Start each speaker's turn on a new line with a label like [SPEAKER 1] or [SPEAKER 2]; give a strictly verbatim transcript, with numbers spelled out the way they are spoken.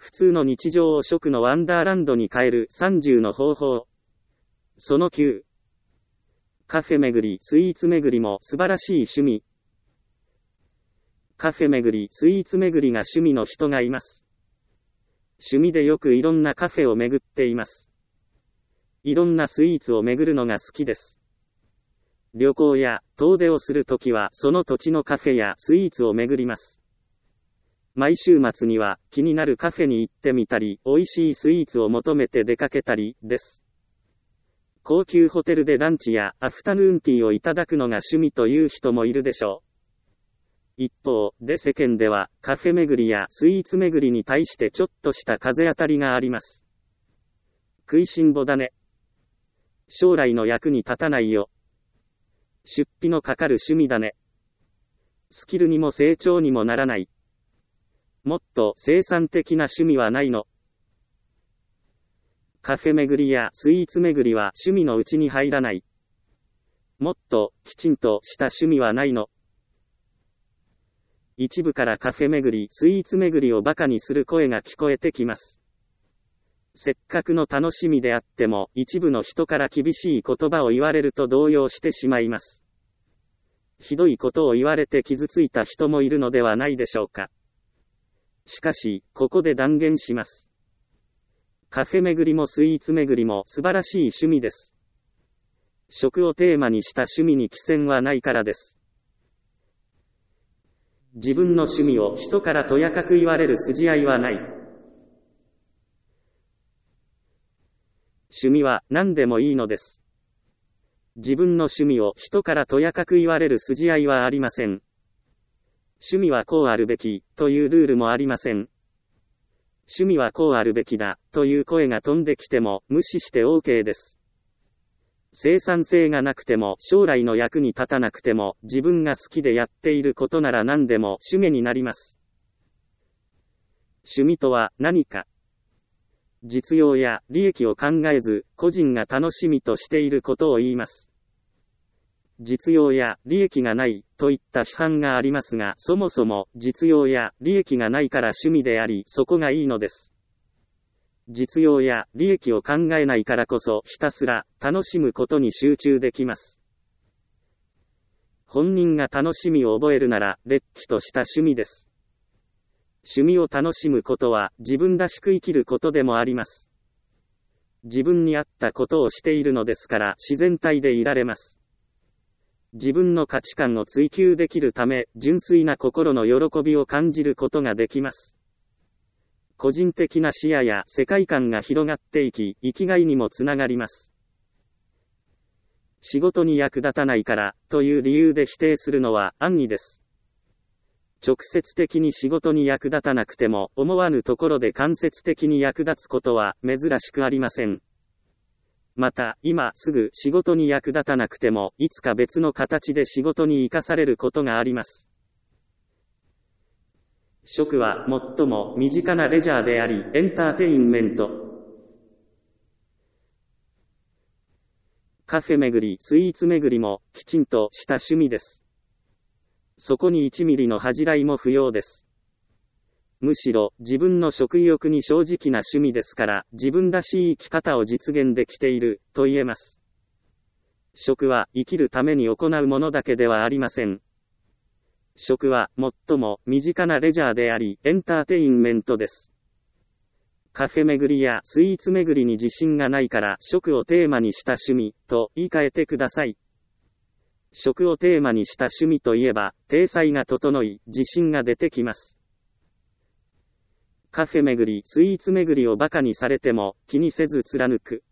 [SPEAKER 1] 普通の日常を食のワンダーランドに変えるさんじゅうの方法。そのきゅう。カフェ巡り、スイーツ巡りも素晴らしい趣味。カフェ巡り、スイーツ巡りが趣味の人がいます。趣味でよくいろんなカフェを巡っています。いろんなスイーツを巡るのが好きです。旅行や遠出をするときはその土地のカフェやスイーツを巡ります。毎週末には気になるカフェに行ってみたり、美味しいスイーツを求めて出かけたりです。高級ホテルでランチやアフタヌーンティーをいただくのが趣味という人もいるでしょう。一方で世間ではカフェ巡りやスイーツ巡りに対してちょっとした風当たりがあります。食いしん坊だね。将来の役に立たないよ。出費のかかる趣味だね。スキルにも成長にもならない。もっと生産的な趣味はないの？カフェ巡りやスイーツ巡りは趣味のうちに入らない。もっときちんとした趣味はないの？一部からカフェ巡り、スイーツ巡りをバカにする声が聞こえてきます。せっかくの楽しみであっても、一部の人から厳しい言葉を言われると動揺してしまいます。ひどいことを言われて傷ついた人もいるのではないでしょうか。しかし、ここで断言します。カフェ巡りもスイーツ巡りも素晴らしい趣味です。食をテーマにした趣味に寄せはないからです。自分の趣味を人からとやかく言われる筋合いはない。趣味は何でもいいのです。自分の趣味を人からとやかく言われる筋合いはありません。趣味はこうあるべきというルールもありません。趣味はこうあるべきだという声が飛んできても無視して OK です。生産性がなくても将来の役に立たなくても自分が好きでやっていることなら何でも趣味になります。趣味とは何か。実用や利益を考えず個人が楽しみとしていることを言います。実用や利益がないといった批判がありますが、そもそも実用や利益がないから趣味であり、そこがいいのです。実用や利益を考えないからこそひたすら楽しむことに集中できます。本人が楽しみを覚えるなら、れっきとした趣味です。趣味を楽しむことは自分らしく生きることでもあります。自分に合ったことをしているのですから自然体でいられます。自分の価値観を追求できるため、純粋な心の喜びを感じることができます。個人的な視野や世界観が広がっていき、生きがいにもつながります。仕事に役立たないからという理由で否定するのは安易です。直接的に仕事に役立たなくても、思わぬところで間接的に役立つことは珍しくありません。また、今すぐ仕事に役立たなくても、いつか別の形で仕事に生かされることがあります。食は最も身近なレジャーであり、エンターテインメント。カフェ巡り、スイーツ巡りもきちんとした趣味です。そこにいちミリの恥じらいも不要です。むしろ自分の食欲に正直な趣味ですから、自分らしい生き方を実現できていると言えます。食は生きるために行うものだけではありません。食は最も身近なレジャーであり、エンターテインメントです。カフェ巡りやスイーツ巡りに自信がないから、食をテーマにした趣味と言い換えてください。食をテーマにした趣味といえば、体裁が整い、自信が出てきます。カフェ巡り、スイーツ巡りをバカにされても気にせず貫く。